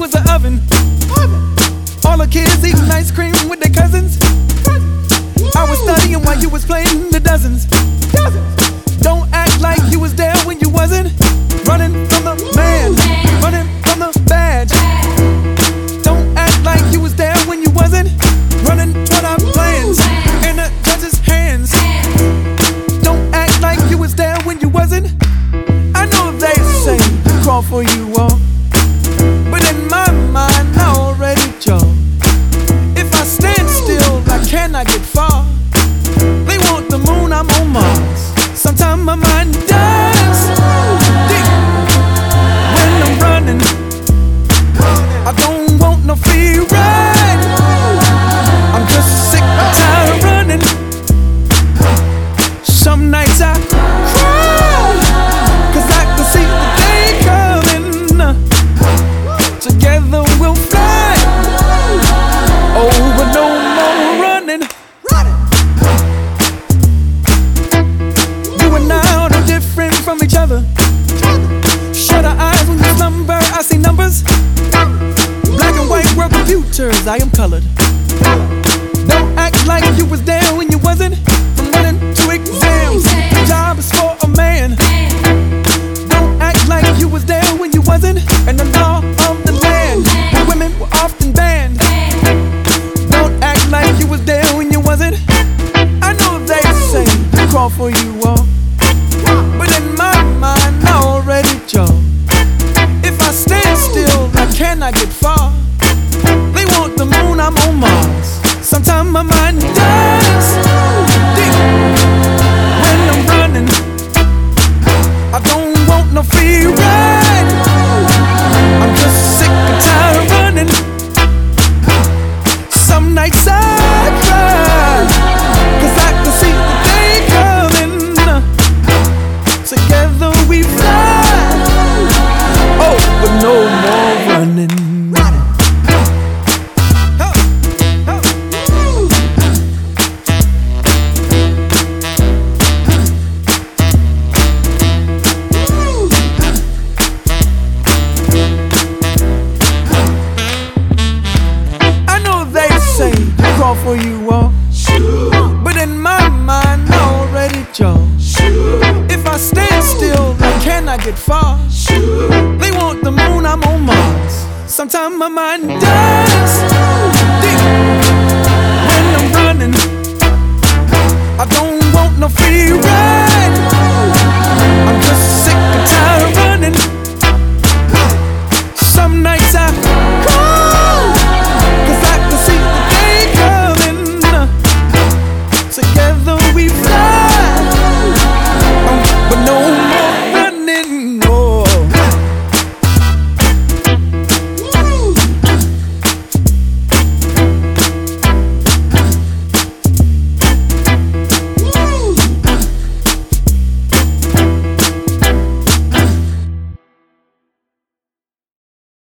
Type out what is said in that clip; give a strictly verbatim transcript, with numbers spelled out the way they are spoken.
was an oven. All the kids eating ice cream with their cousins. I was studying while you was playing the dozens. Don't act like you was there when you wasn't. Running from the man, running from the badge. Don't act like you was there when you wasn't. Running toward our plans in the judge's hands. Don't act like you was there when you wasn't. I know they say crawl for you all, but in my mind I already chose. If I stand still, I cannot get far. They want the moon, I'm on Mars. Sometimes my mind dies deep when I'm running. I don't want no free ride. I'm just sick and tired of running. Some nights I cry, cause I can see the day coming. Together we'll fly. Oh, but no more running. You and I are no different from each other. Shut our eyes when you slumber, I see numbers. Black and white world computers, I am colored. Don't act like you was there when you wasn't. From running to exams, the job is for a man. Don't act like you was there when you wasn't. And the law of the land, where women were often banned. Don't act like you was there when you wasn't. I know they say crawl for you all, but in my mind I already chose. If I stand still, I cannot get far. They want the moon, I'm on Mars. Sometimes my mind dies deep when I'm running. I don't want no free ride. I'm just sick and tired of running. Some nights I cry, cause I can see the day coming. Together we fly. Oh, but no more running. For you all, but in my mind I already chose. If I stand still, I cannot get far. They want the moon, I'm on Mars. Sometimes my mind dies deep when I'm running. I don't want no free ride.